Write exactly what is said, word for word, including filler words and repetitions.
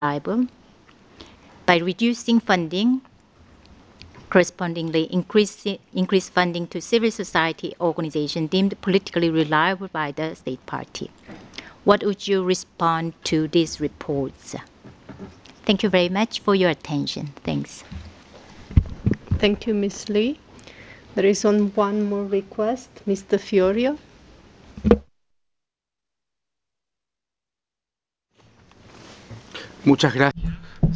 reliable. By reducing funding, correspondingly increase, increase funding to civil society organizations deemed politically reliable by the state party. What would you respond to these reports? Thank you very much for your attention. Thanks. Thank you, Miz Lee. There is on one more request, Mister Fiorio. Muchas gracias.